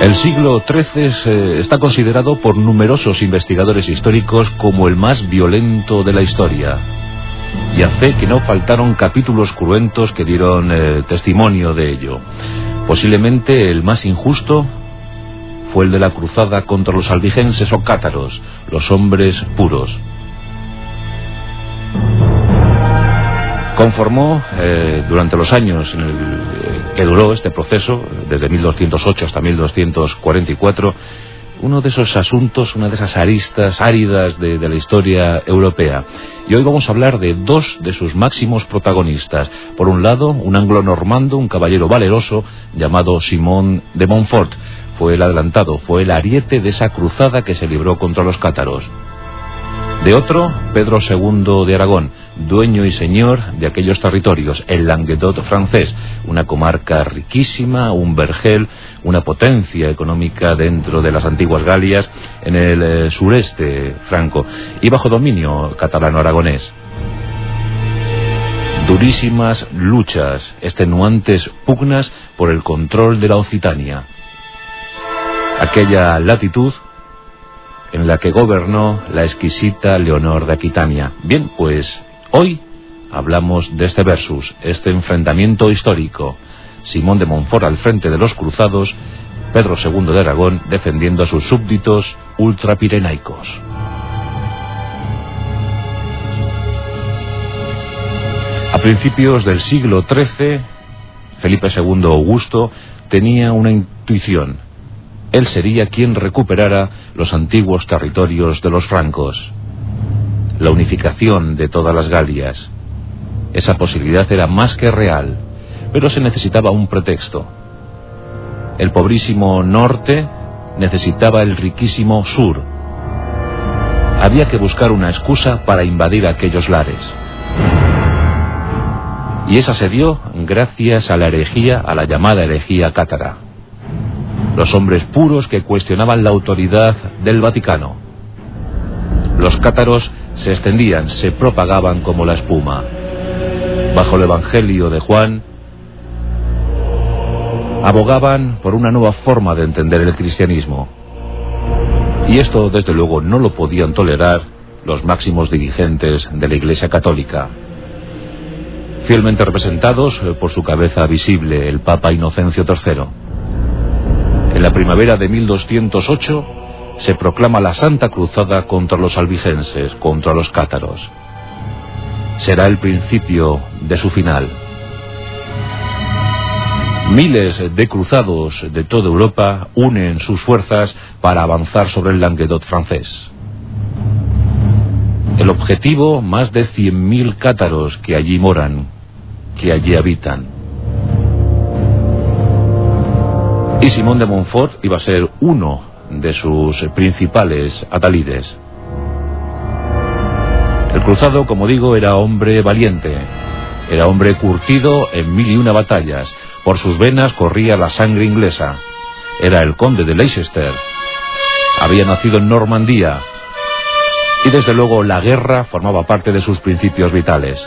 El siglo XIII está considerado por numerosos investigadores históricos como el más violento de la historia. Y hace que no faltaron capítulos cruentos que dieron testimonio de ello. Posiblemente el más injusto fue el de la cruzada contra los albigenses o cátaros, los hombres puros. Conformó durante los años que duró este proceso, desde 1208 hasta 1244, uno de esos asuntos, una de esas aristas áridas de la historia europea. Y hoy vamos a hablar de dos de sus máximos protagonistas. Por un lado, un anglo-normando, un caballero valeroso llamado Simón de Montfort. Fue el adelantado, fue el ariete de esa cruzada que se libró contra los cátaros. De otro, Pedro II de Aragón, dueño y señor de aquellos territorios, el Languedoc francés, una comarca riquísima, un vergel, una potencia económica dentro de las antiguas Galias, en el sureste franco, y bajo dominio catalano-aragonés. Durísimas luchas, extenuantes pugnas por el control de la Occitania. Aquella latitud en la que gobernó la exquisita Leonor de Aquitania. Bien, pues hoy hablamos de este versus, este enfrentamiento histórico. Simón de Montfort al frente de los cruzados, Pedro II de Aragón defendiendo a sus súbditos ultrapirenaicos. A principios del siglo XIII, Felipe II Augusto tenía una intuición. Él sería quien recuperara los antiguos territorios de los francos, la unificación de todas las Galias. Esa posibilidad era más que real, pero se necesitaba un pretexto. El pobrísimo norte necesitaba el riquísimo sur. Había que buscar una excusa para invadir aquellos lares. Y esa se dio gracias a la herejía, a la llamada herejía cátara. Los hombres puros que cuestionaban la autoridad del Vaticano. Los cátaros se extendían, se propagaban como la espuma. Bajo el Evangelio de Juan, abogaban por una nueva forma de entender el cristianismo. Y esto, desde luego, no lo podían tolerar los máximos dirigentes de la Iglesia Católica, fielmente representados por su cabeza visible, el Papa Inocencio III. En la primavera de 1208 se proclama la Santa Cruzada contra los albigenses, contra los cátaros. Será el principio de su final. Miles de cruzados de toda Europa unen sus fuerzas para avanzar sobre el Languedoc francés. El objetivo, más de 100.000 cátaros que allí moran, que allí habitan. Y Simón de Montfort iba a ser uno de sus principales adalides. El cruzado, como digo, era hombre valiente, era hombre curtido en 1001 batallas. Por sus venas corría la sangre inglesa. Era el conde de Leicester. Había nacido en Normandía. Y desde luego la guerra formaba parte de sus principios vitales.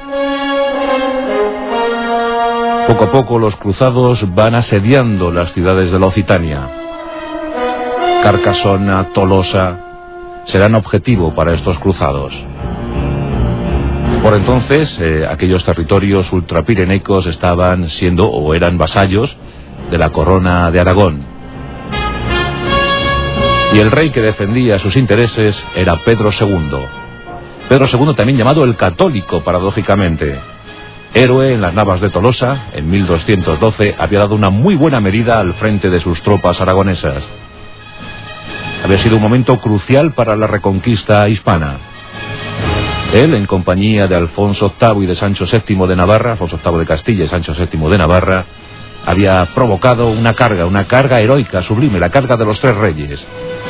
Poco a poco los cruzados van asediando las ciudades de la Occitania. Carcasona, Tolosa serán objetivo para estos cruzados. Por entonces, aquellos territorios ultrapirenaicos estaban siendo o eran vasallos de la corona de Aragón. Y el rey que defendía sus intereses era Pedro II. Pedro II también llamado el Católico, paradójicamente. Héroe en las Navas de Tolosa, en 1212, había dado una muy buena medida al frente de sus tropas aragonesas. Había sido un momento crucial para la reconquista hispana. Él, en compañía de Alfonso VIII y de Sancho VII de Navarra, Alfonso VIII de Castilla y Sancho VII de Navarra, había provocado una carga heroica, sublime, la carga de los tres reyes.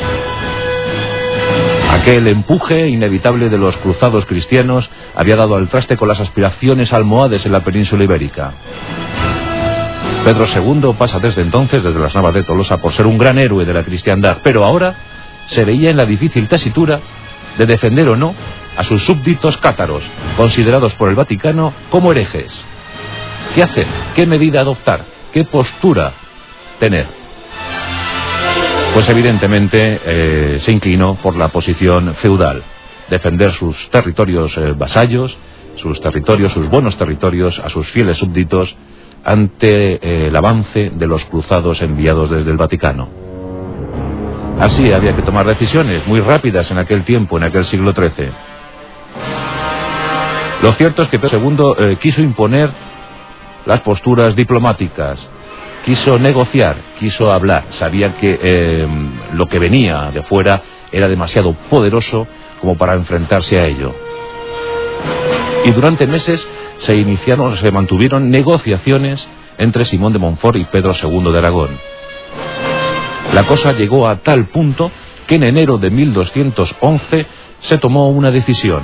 Aquel empuje inevitable de los cruzados cristianos había dado al traste con las aspiraciones almohades en la península ibérica. Pedro II pasa desde entonces, desde las Navas de Tolosa, por ser un gran héroe de la cristiandad, pero ahora se veía en la difícil tesitura de defender o no a sus súbditos cátaros, considerados por el Vaticano como herejes. ¿Qué hacer? ¿Qué medida adoptar? ¿Qué postura tener? pues evidentemente se inclinó por la posición feudal, defender sus territorios vasallos, sus territorios, sus buenos territorios, a sus fieles súbditos, ante el avance de los cruzados enviados desde el Vaticano. Así había que tomar decisiones muy rápidas en aquel tiempo, en aquel siglo XIII. Lo cierto es que Pedro II quiso imponer las posturas diplomáticas, quiso negociar, quiso hablar. Sabía que lo que venía de fuera era demasiado poderoso como para enfrentarse a ello. Y durante meses se mantuvieron negociaciones entre Simón de Montfort y Pedro II de Aragón. La cosa llegó a tal punto que en enero de 1211 se tomó una decisión.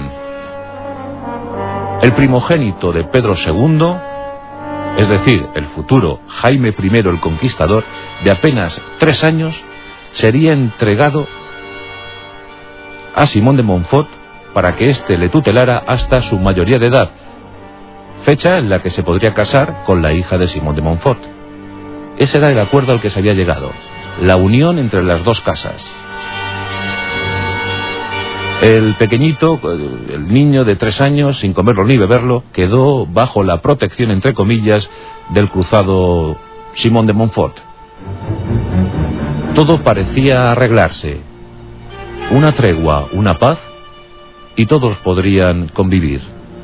El primogénito de Pedro II, es decir, el futuro Jaime I el Conquistador, de apenas 3 años, sería entregado a Simón de Montfort para que éste le tutelara hasta su mayoría de edad, fecha en la que se podría casar con la hija de Simón de Montfort. Ese era el acuerdo al que se había llegado, la unión entre las dos casas. El pequeñito, el niño de 3 años, sin comerlo ni beberlo, quedó bajo la protección, entre comillas, del cruzado Simón de Montfort. Todo parecía arreglarse. Una tregua, una paz, y todos podrían convivir.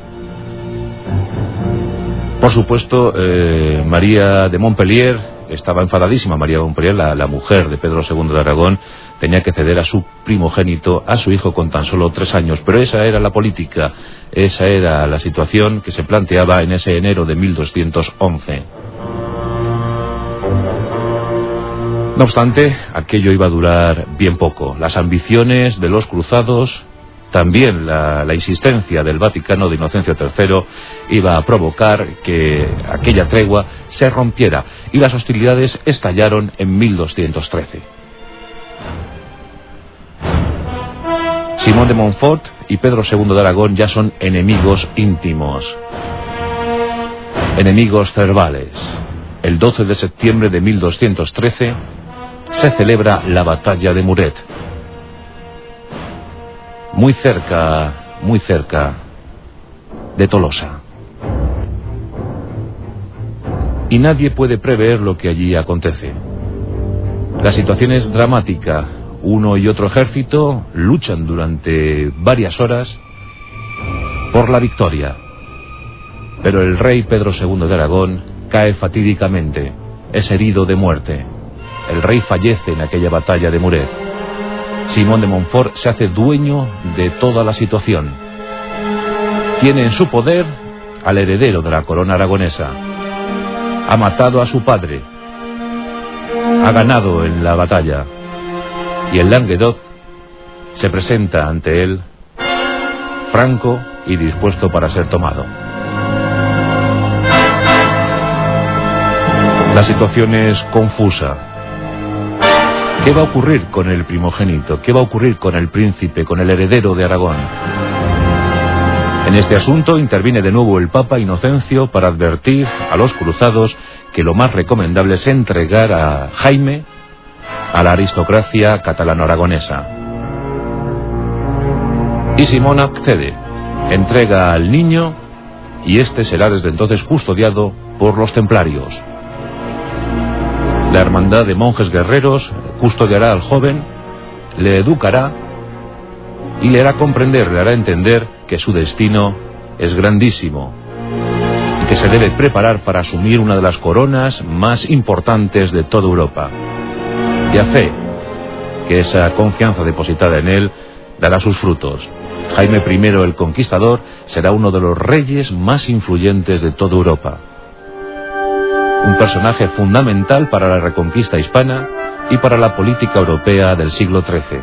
Por supuesto, María de Montpellier estaba enfadadísima. María de Montpellier, la mujer de Pedro II de Aragón, tenía que ceder a su primogénito, a su hijo con tan solo 3 años. Pero esa era la política, esa era la situación que se planteaba en ese enero de 1211. No obstante, aquello iba a durar bien poco. Las ambiciones de los cruzados, también la insistencia del Vaticano de Inocencio III, iba a provocar que aquella tregua se rompiera y las hostilidades estallaron en 1213. Simón de Montfort y Pedro II de Aragón ya son enemigos íntimos, enemigos cervales. El 12 de septiembre de 1213 se celebra la batalla de Muret. Muy cerca de Tolosa. Y nadie puede prever lo que allí acontece. La situación es dramática. Uno y otro ejército luchan durante varias horas por la victoria. Pero el rey Pedro II de Aragón cae fatídicamente. Es herido de muerte. El rey fallece en aquella batalla de Muret. Simón de Montfort se hace dueño de toda la situación. Tiene en su poder al heredero de la corona aragonesa. Ha matado a su padre. Ha ganado en la batalla. Y el Languedoc se presenta ante él, franco y dispuesto para ser tomado. La situación es confusa. ¿Qué va a ocurrir con el primogénito? ¿Qué va a ocurrir con el príncipe, con el heredero de Aragón? En este asunto interviene de nuevo el Papa Inocencio para advertir a los cruzados que lo más recomendable es entregar a Jaime a la aristocracia catalano-aragonesa. Y Simón accede, entrega al niño y este será desde entonces custodiado por los templarios. La hermandad de monjes guerreros custodiará al joven, le educará y le hará comprender, le hará entender que su destino es grandísimo y que se debe preparar para asumir una de las coronas más importantes de toda Europa. Y a fe que esa confianza depositada en él dará sus frutos. Jaime I el Conquistador será uno de los reyes más influyentes de toda Europa. Un personaje fundamental para la reconquista hispana y para la política europea del siglo XIII.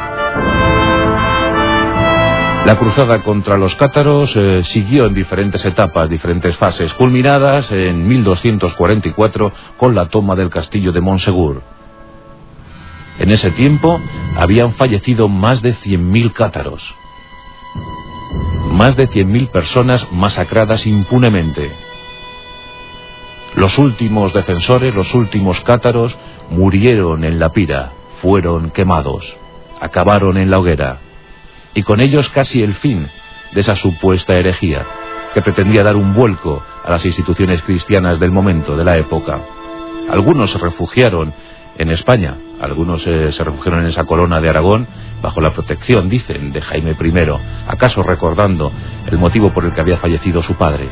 La cruzada contra los cátaros siguió en diferentes etapas, diferentes fases, culminadas en 1244 con la toma del castillo de Montsegur. En ese tiempo habían fallecido más de 100.000 cátaros. Más de 100.000 personas masacradas impunemente. Los últimos defensores, los últimos cátaros, murieron en la pira, fueron quemados, acabaron en la hoguera, y con ellos casi el fin de esa supuesta herejía que pretendía dar un vuelco a las instituciones cristianas del momento, de la época. Algunos se refugiaron en España, algunos se refugiaron en esa corona de Aragón bajo la protección, dicen, de Jaime I, acaso recordando el motivo por el que había fallecido su padre.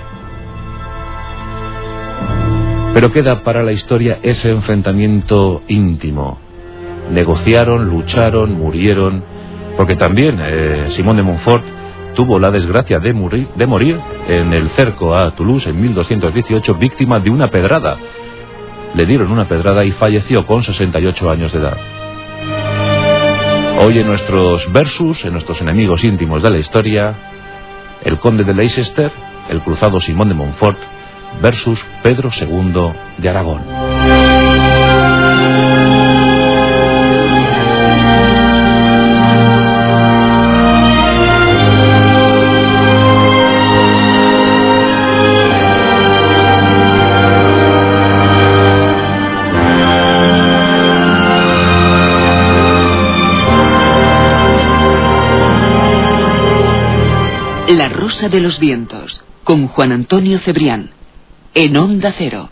Pero queda para la historia ese enfrentamiento íntimo. Negociaron, lucharon, murieron, porque también Simón de Montfort tuvo la desgracia de morir en el cerco a Toulouse en 1218, víctima de una pedrada. Le dieron una pedrada y falleció con 68 años de edad. Hoy en nuestros versus, en nuestros enemigos íntimos de la historia, el conde de Leicester, el cruzado Simón de Montfort, versus Pedro II de Aragón. La Rosa de los Vientos, con Juan Antonio Cebrián, en Onda Cero.